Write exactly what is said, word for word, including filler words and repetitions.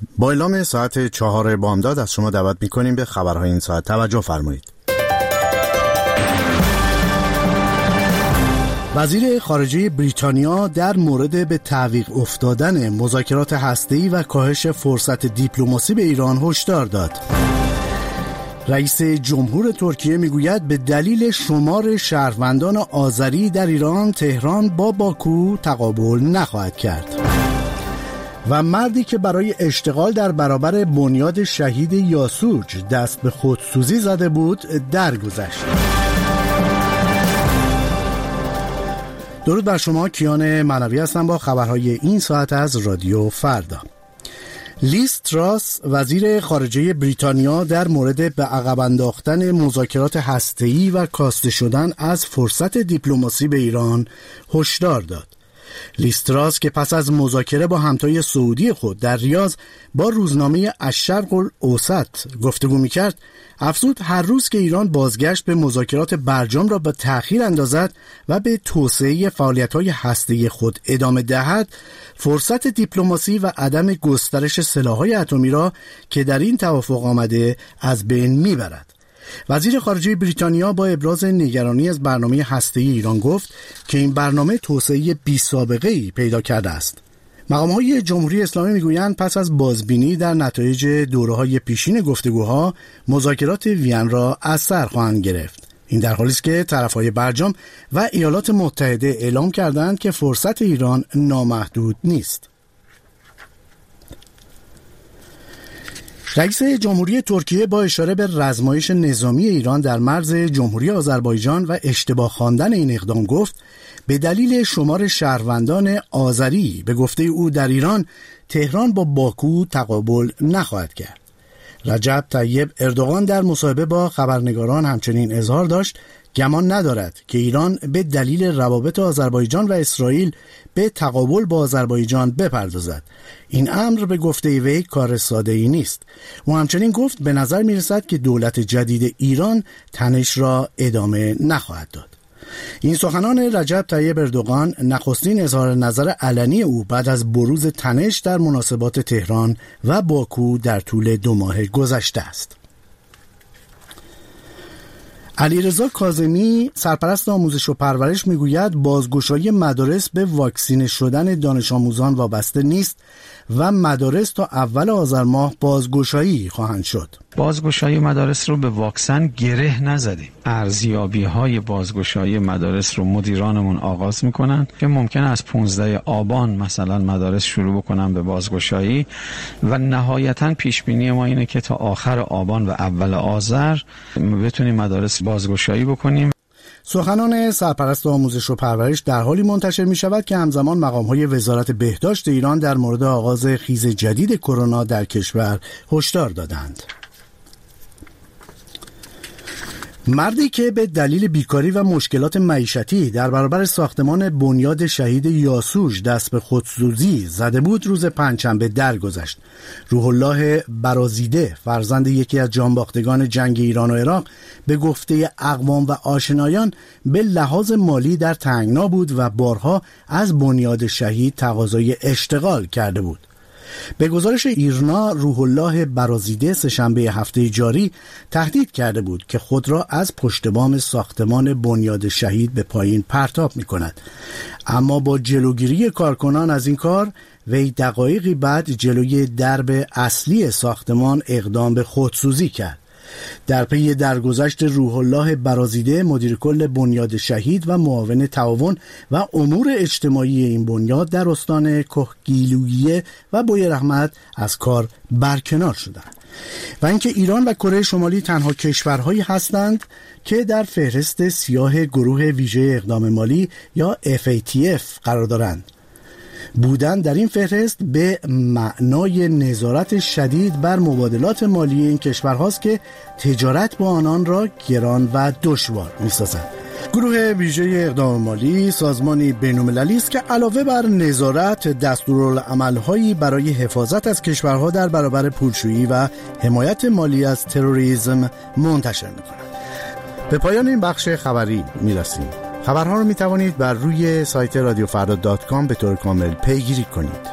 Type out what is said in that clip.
با اعلام ساعت چهار بامداد از شما دعوت می‌کنیم به خبرهای این ساعت توجه فرمایید. وزیر خارجه بریتانیا در مورد به تعویق افتادن مذاکرات هسته‌ای و کاهش فرصت دیپلماسی به ایران هشدار داد. رئیس جمهور ترکیه میگوید به دلیل شمار شهروندان آذری در ایران، تهران با باکو تقابل نخواهد کرد. و مردی که برای اشتغال در برابر بنیاد شهید یاسوج دست به خودسوزی زده بود درگذشت. درود بر شما، کیان معنوی هستم با خبرهای این ساعت از رادیو فردا. لیز تراس وزیر خارجه بریتانیا در مورد به عقب انداختن مذاکرات هسته‌ای و کاسته شدن از فرصت دیپلماسی به ایران هشدار داد. لیز تراس که پس از مذاکره با همتای سعودی خود در ریاض با روزنامه الشرق الاوسط گفتگو می‌کرد، افزود هر روز که ایران بازگشت به مذاکرات برجام را به تأخیر اندازد و به توسعه فعالیت‌های هسته‌ای خود ادامه دهد، فرصت دیپلماسی و عدم گسترش سلاح‌های اتمی را که در این توافق آمده از بین می‌برد. وزیر خارجه بریتانیا با ابراز نگرانی از برنامه هسته‌ای ایران گفت که این برنامه توسعه بی‌سابقه‌ای پیدا کرده است. مقام‌های جمهوری اسلامی میگویند پس از بازبینی در نتایج دوره‌های پیشین گفتگوها، مذاکرات وین را از سر خواهند گرفت. این در حالی است که طرف‌های برجام و ایالات متحده اعلام کردند که فرصت ایران نامحدود نیست. رئیس جمهوری ترکیه با اشاره به رزمایش نظامی ایران در مرز جمهوری آذربایجان و اشتباه خواندن این اقدام گفت به دلیل شمار شهروندان آذری به گفته او در ایران، تهران با باکو تقابل نخواهد کرد. رجب طیب اردوغان در مصاحبه با خبرنگاران همچنین اظهار داشت گمان ندارد که ایران به دلیل روابط آذربایجان و اسرائیل به تقابل با آذربایجان بپردازد. این امر به گفته وی کار ساده‌ای نیست. او همچنین گفت به نظر می‌رسد که دولت جدید ایران تنش را ادامه نخواهد داد. این سخنان رجب طیب اردوغان نخستین اظهار نظر علنی او بعد از بروز تنش در مناسبات تهران و باکو در طول دو ماه گذشته است. علیرضا کاظمی سرپرست آموزش و پرورش میگوید بازگشایی مدارس به واکسینه شدن دانش آموزان وابسته نیست و مدارس تا اول آذر ماه بازگشایی خواهند شد. بازگشایی مدارس رو به واکسن گره نزدیم. ارزیابی های بازگشایی مدارس رو مدیرانمون آغاز میکنن که ممکنه از پانزده آبان مثلا مدارس شروع بکنن به بازگشایی و نهایتاً پیش بینی ما اینه که تا آخر آبان و اول آذر بتونیم مدارس بازگشایی بکنیم. سخنان سرپرست آموزش و پرورش در حالی منتشر می شود که همزمان مقام‌های وزارت بهداشت ایران در مورد آغاز خیز جدید کرونا در کشور هشدار دادند. مردی که به دلیل بیکاری و مشکلات معیشتی در برابر ساختمان بنیاد شهید یاسوج دست به خودسوزی زده بود روز پنجشنبه درگذشت. روح الله برازیده فرزند یکی از جانباختگان جنگ ایران و عراق به گفته اقوام و آشنایان به لحاظ مالی در تنگنا بود و بارها از بنیاد شهید تقاضای اشتغال کرده بود. به گزارش ایرنا، روح الله برازیده سه‌شنبه هفته جاری تهدید کرده بود که خود را از پشت بام ساختمان بنیاد شهید به پایین پرتاب می کند. اما با جلوگیری کارکنان از این کار، وی دقایقی بعد جلوی درب اصلی ساختمان اقدام به خودسوزی کرد. در پی درگذشت روح الله برازیده، مدیر کل بنیاد شهید و معاون تعاون و امور اجتماعی این بنیاد در استان کهگیلویه و بویرحمت از کار برکنار شدند. و اینکه ایران و کره شمالی تنها کشورهایی هستند که در فهرست سیاه گروه ویژه اقدام مالی یا اف ای تی اف قرار دارند. بودن در این فهرست به معنای نظارت شدید بر مبادلات مالی این کشورهاست که تجارت با آنان را گران و دشوار می‌سازد. گروه ویژه اقدام مالی سازمانی بین‌المللی است که علاوه بر نظارت، دستورالعمل‌هایی برای حفاظت از کشورها در برابر پولشویی و حمایت مالی از تروریسم منتشر می‌کند. به پایان این بخش خبری می‌رسیم. خبرها رو می توانید بر روی سایت رادیو فردا دات کام به طور کامل پیگیری کنید.